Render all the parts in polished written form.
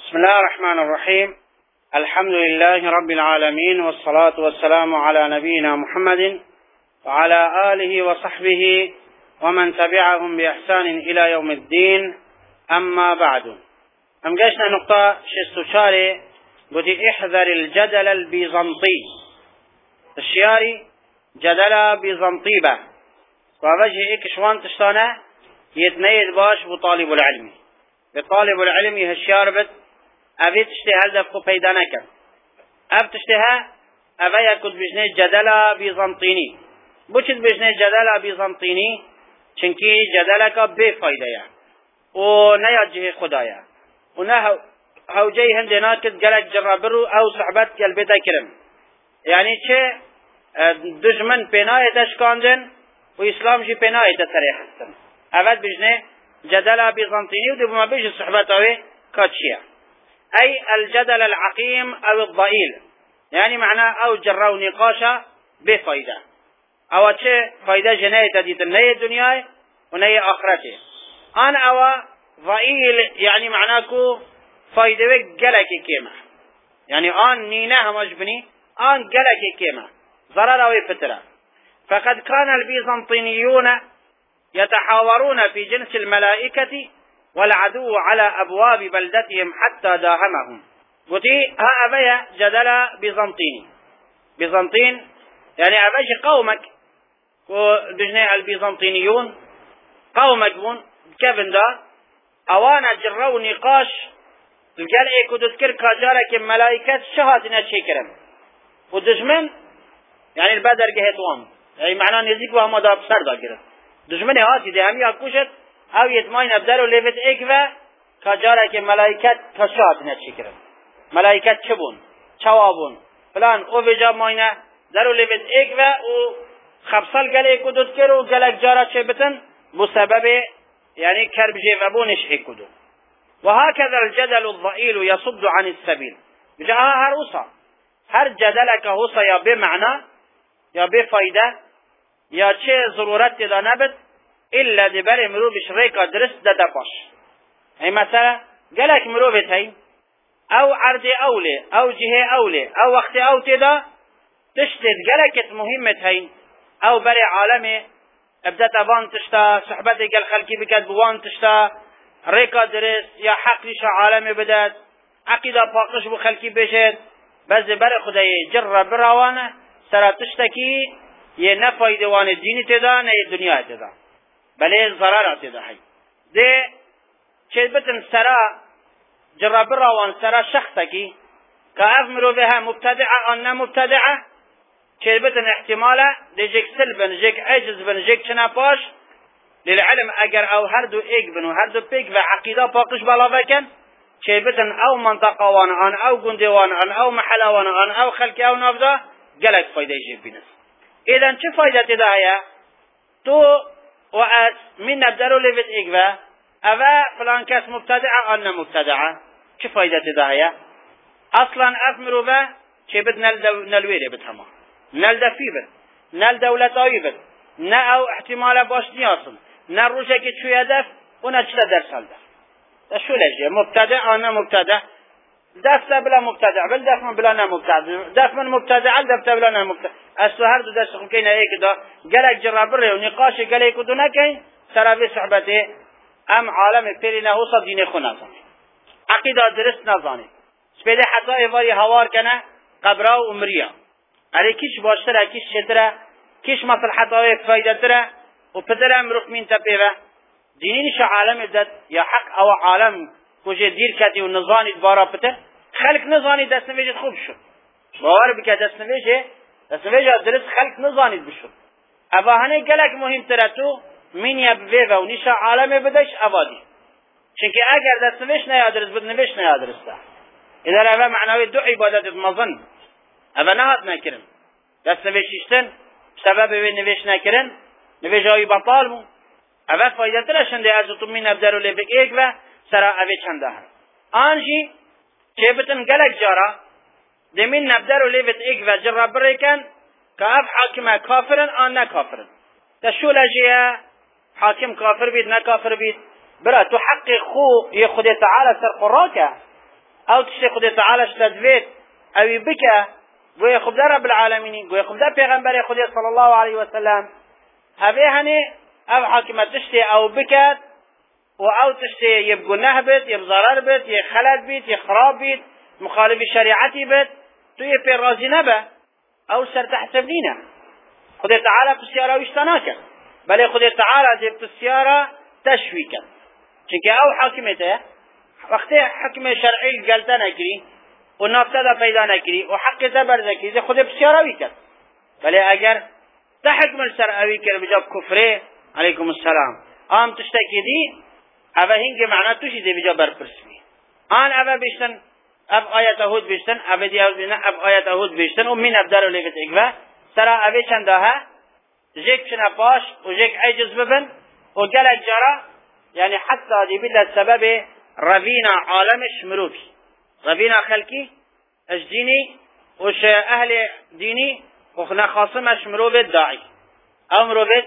بسم الله الرحمن الرحيم. الحمد لله رب العالمين، والصلاة والسلام على نبينا محمد وعلى آله وصحبه ومن تبعهم بإحسان إلى يوم الدين. أما بعد، جشنا نقطة شستشاري بدي احذر الجدل البيزنطي. الشياري جدل بيزنطيبة ووجه اكشوان تشتانه يتنيد باش بطالب العلم. بطالب العلم يهشيار بد أبي تشتهى هدفكو پیدا نکن. أب تشتهى أبي يكد بجنه جدل بيزنطيني. بوچد بجنه جدل بيزنطيني چنكي جدلك بفايدة يعني و نياجه خدايا و نه هوجي هندنا كد قلق جرابرو أو صحبت قلبتا كرم. يعني چه دجمن پناه تشکاندن و اسلام جي پناه تسريح حسن. أبد بجنه جدل بيزنطيني ودي بما بيجي صحبت اوه كاتشيا، أي الجدل العقيم أو الضئيل، يعني معناه أو جروا نقاشا بفايدة أو چه فايدة جناية تديت النية الدنيا ونية آخرته. أن أو ضئيل يعني معناكو فايدة قلق كيما، يعني آن نينه مجبني آن قلق كيما ضرر أو فترة. فقد كان البيزنطينيون يتحاورون في جنس الملائكة والعدو على أبواب بلدتهم حتى داهمهم. قلتي ها أبي جدل بيزنطيني. بيزنطين يعني أبي قومك بجناء البيزنطينيون قومك بون كيفن دا أوانا جروا نقاش القلعي كدذكر كاجارك الملائكة شهادنا شكرا ودجمن يعني البدر قهتوان، يعني معناه نزيك وهم دا بسر دا قرن دجمن هاتي دي همي اكوشت او يتماين ابدالو لفت اكوه كاجارك ملائكت كشاد نتشكرن. ملائكت چبون چوابون فلان او بجاب ماينه دارو لفت اكوه و خبصل قلع كدود كرو قلق جارة چبتن بسبب يعني كرب جيفبونش اكدو. وهكذا الجدل الضئيل يصد عن السبيل. بجاءها هر وصا هر جدلك وصا يا بمعنى يا بفايدة يا چه ضرورت دا نبت إلا دبر مرو بشريكا درست دا باش. هي مثلا قالك مرو بتهي أو عرض أولي أو جهة أولي أو وقت أو تدا تشتد قالك مهمة هي أو بري عالمي ابدأت أبان تشتا صحبتك الخلقي بكت بوان تشتا ريكا درست يا حقلش عالمي بدأت عقيدة باقش بخلقي بشت بس بري خدای جر براوانه سرا تشتكي ये न फायदे वाने दीनी तेदा न ये दुनिया तेदा बले ضرر तेदा है दे चेबतन सरा जराबर वान सरा शख्स की काफ मरो बها مبتدعه ان مبتدعه चेबतन احتمال ديجك سلبن جيك عجز بن جيك چنا باش للعلم اگر او هر دو ایک بنو هر دو پیک و عقیده پاکش بالا بکن چेबतन او منطقه وان ان او گنده وان ان او محل وان ان او خلق او نافذه قالك فايده يجيب بنس. إذا چه فايدة تداهية تو وأس من نبدأ لفت إقوى أفا فلان كاس مبتدعة أن مبتدعة چه فايدة تداهية أصلا أفمرو با چه بد نلويري بتهما نل دفي بد نل دولتاوي بد نا أو احتمال باش نياصل نا روشك شو يدف ونا چلا درس هل شو لجي مبتدع أن مبتدع دفت بلا مبتدع بل دفت من بلا مبتدع دفت من مبتدع دفت بلا مبتدع السهر دو دست خمكين ايك دا قلق جرابره ونقاش قلق دو نكين سرابي صحبته ام عالم پیرینه حوصا دین خو نزانه عقیده درست نزانه سپیده حتی ایواری هوار کنه قبره و عمریه اره کش باشتره کش شتره کش مصلحت های فایده تره و پدر امروخ مین تپیوه دینینش عالم داد یا حق او عالم کجه دیر کتی و نزانید بارا پتر خلق نزانید دست نویجت خوب شد باور بکه دست نویجه درست خلق نزانید بشد اوهانه گلک مهم تره تو من یبوه و نیشا عالم بدش اوادی چونکه اگر دست نویش نیادرست بود نویش نیادرسته اذا اوه معنوی دو عبادت مظن اوه نهاد نکرن دست نویشیشتن سبب نویش نکرن نویش های بطال مو اوه فایده ترشنده از تو من ابدارو لبک ایک و سرا اوه چنده هم آنجی چه بتن گلک جارا دمين نبدأ ليفت إيك وجرب بريكن كأف حاكم كافرن أن كافرن تشو لجيا حاكم كافر بيت نا كافر بيت برا تحقق خو يخد تعالى سر قراك او تشتی خود تعالی شتدوید اوی بکه گوی خود رب العالمینی گوی خود پیغمبر خود صلی الله علیه و سلم اوی هنی او حاکمت تشتی او بکد و او تشتی یه گناه بید یه ضرر بید یه خلل بید یه خراب بید مخالف شریعتی بید تو یه پی راضی نبه او سر تحسب نینه خود تعالی بسیاره ویشتنا کرد بله خود تعالی دی بسیاره تشوی کرد چونکه او حاکمته وقتی حکم شرعی گلته نکری و نافته دا پیدا نکری و حق دا برده کری خود بسیاره وی کرد بله اگر تا حکم سر اوی کرد بجاب کفره علیکم السلام آم تشتکی دی اوه هنگی معنی توشی دی بجاب برپرسوی آن اوه بیشتن اب آیت هود بیشتن اوه دی اب آیت هود بیشتن و من ابدالو لیبت اگوه سرا اوه چنده ها جيك شنا باش وجيك عجز ببن وقالك جرى يعني حتى دي بدا السبب رفينا عالمش مروفي رفينا خلقي اش ديني وش اهل ديني وخنا خاصمش مروفي الداعي او مروفي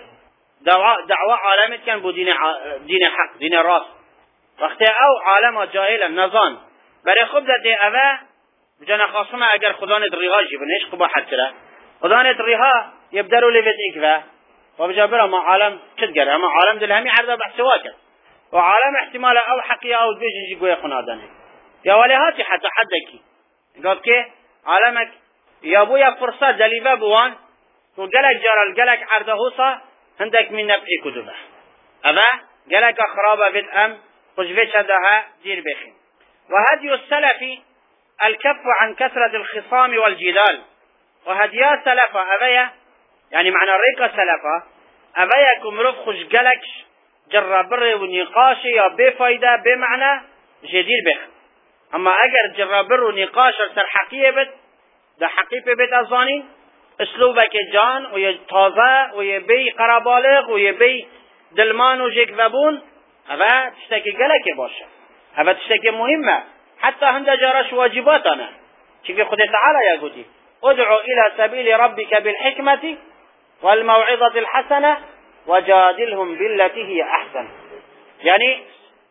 دعوة عالمت كان بو دين حق دين راس وقت او عالم جاهل نظان بري خب دي اوه بجانا خاصمه اگر خدا ندريها جيبنش قباحت كده خدا ندريها يبدروا لي بديك وبجابرها ما عالم كتقرأ ما عالم دل همي عرضه بحسواك وعالم احتمال او حقيقة او بيجي جوي خنادنه يا ولي هاتي حتى حدك قال كي عالمك يا ابويا فرصة دليفة بوان وقالك جرى قالك عرضه هوصة عندك من نبعي كتبه أبا قالك خرابة في الأم خجبت شدها دير بخين وهدي السلف الكف عن كثرة الخصام والجدال وهديا سلفة أبايا يعني معنى الريقة سلفة أبايا كمروف خش قالك جرى بر ونقاش يا بفايدة بمعنى جدير بخ أما أجر جرى بر ونقاش سر حقيقة بت ده حقيقة بت أظانين اسلوبك جان ويتازه ويبي قرابالغ ويبي دلمان وجيك ذبون أبا تشتكي قالك باشا أبا تشتكي مهمة حتى هند جرش واجباتنا شكي خد تعالى يا قدي ادعو إلى سبيل ربك بالحكمة والموعظة الحسنة وجادلهم بالتي هي أحسن يعني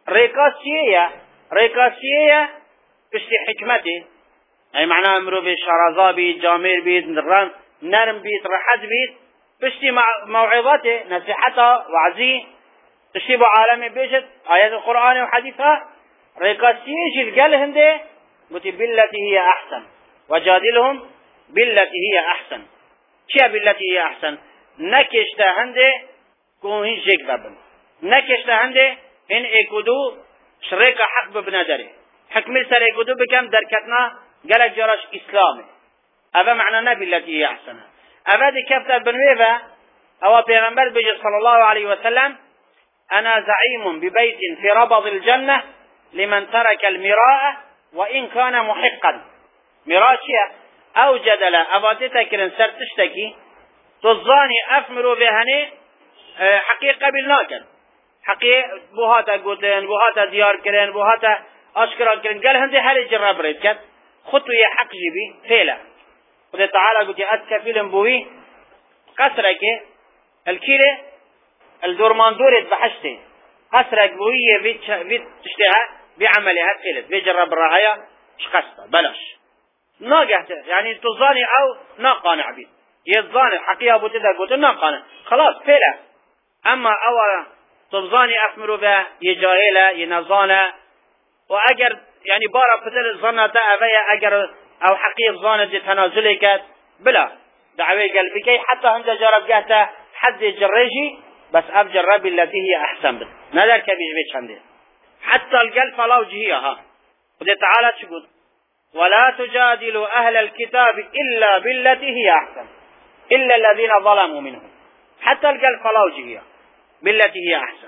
ريكاسية بشتي حكمته يعني معناه امرو بي شرازا بي جامير بي نرم بي رحد بي بشتي موعظته نصيحته وعزيه بشتي بعالم بيجت آيات القرآن وحديثها ريكاسية جلقال هنده قلت بالتي هي أحسن وجادلهم بالتي هي أحسن چيا بالتي هي أحسن نكشتا هنده كون هين جيك بابن نكشتا هنده هن اكدو شريك حق ببندره حكمي سر اكدو بكم دركتنا قالك جراش إسلامي أبا معنانا بالتي هي أحسن أبا دي كفتا بنويفا أو پیغمبر بجي صلى الله عليه وسلم أنا زعيم ببيت في ربض الجنة لمن ترك المراء وإن كان محقا مراء شيا او جدل اباتی تکرن سر تشتکی تظانی افمرو بهنی حقیق قبل ناکن حقیق بوهاتا گوتن بوهاتا دیار کرن بوهاتا اشکرا کرن قال هنده هل جرب رید کد خطو یه حق جیبی فیلا خود تعالی قلت اتکفیلن بوی قصرك الكيلة الدورمان دورت بحشته قصرك بوية بيت تشتها بعملها فيلت بيجرب الرعاية شقصته بلاش ناقهته يعني تظاني او ناقانع بي يظاني حقيقة بوتدا قلت ناقانع خلاص فيلا اما او تظاني افمرو به يجاهله ينظانه واجر يعني بارا بدل الظنة تأبيا اجر او حقيقة ظانة دي تنازلك بلا دعوي قلبك حتى عند جرب جهته حد جريجي بس ابجرب التي هي احسن بس نذر كبير بيش عنده حتى القلب فلا وجهيها ودي تعالى تقول ولا تجادلوا اهل الكتاب الا بالتي هي احسن الا الذين ظلموا منهم حتى القلب فلا وجهيها بالتي هي احسن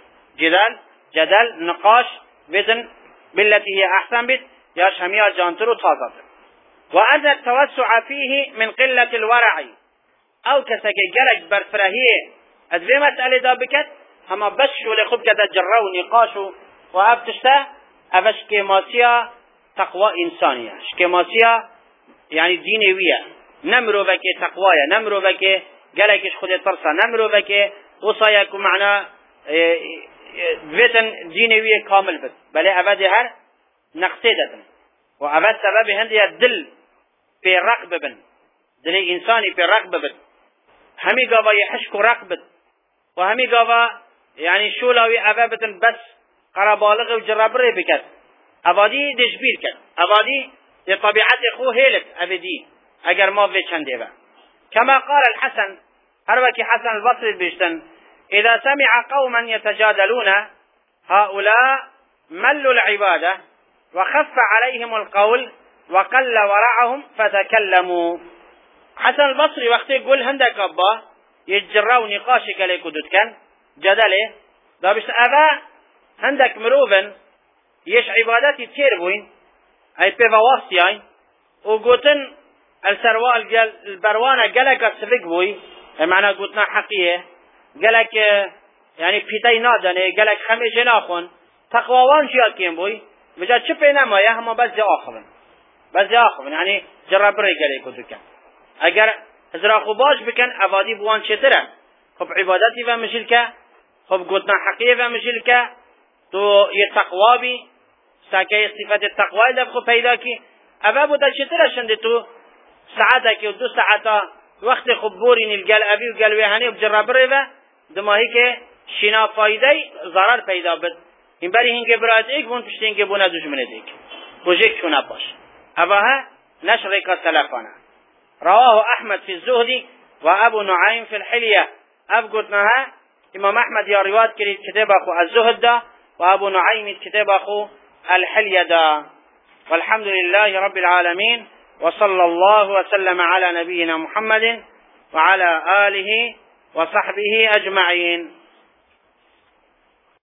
جدل نقاش بدن بالتي هي احسن بت يا شميا جانترو تازات وأن التوسع فيه من قلة الورع أو كسك جلج برفرهية أدري مسألة دابكت أما بشوا لخب كده جروا نقاشوا وأبتشته أبش كماسية تقوى إنسانية كماسية يعني دينيوية نمرو بك تقوايا نمرو بك جلجش خد الطرسة نمرو بك وصاياكم معنا بيتن دينيوية كامل بس بل أبدا هر نقصيدتن وأبد سبب هندي الدل في رقبة بن دل إنساني في رقبة بن همي قابا يحشكو رقبة وهمي قابا يعني شو لوي أبابة بس قرابالغ وجرابره بكت أبادي دشبير كت أبادي لطبيعة خو هيلت أبدي أجر ما في چنده كما قال الحسن هربك حسن البصري بيشتن إذا سمع قوما يتجادلون هؤلاء ملوا العبادة وخف عليهم القول وقل ورعهم فتكلموا. حسن البصري وقت يقول هندك أبا يجراو نقاشك عليك ودود كان جدله دا بيشت أبا هندك مروفن يش عبادتي تيربوين أي بيفاوستيين وقوتن السروال قال البروانة قالك سفق بوي معنى قوتنا حقية قالك يعني بيتاي نادنه قالك خميس جناخون تقواوان شيال كين بوي مجا شبه نما يا هما بس آخرن يعني جرب ري قالك ودك اگر ازرا خوباش بكن ابادي بوان شتره خب عبادتي و مشلكه خب قوتنا حقية و مشلكه تو يتقوا بي ساكي صفات التقوى ده خب پیدا کی ابا بودا شتره شند تو ساعتك ودو ساعتا وقت خبورين القل ابي وقل وهاني بجرب ري و دماهي که شنا فایده ضرر پیدا بد این بری هنگه برات ایک بون پشت هنگه بونه دشمنه دیک وجهك شو نباش أباها نشر كالسلفنا. رواه أحمد في الزهد وأبو نعيم في الحلية. أبقتناها إمام أحمد يا رواية كتاب أخو الزهد دا وأبو نعيم كتاب أخو الحلية دا. والحمد لله رب العالمين وصلى الله وسلم على نبينا محمد وعلى آله وصحبه أجمعين.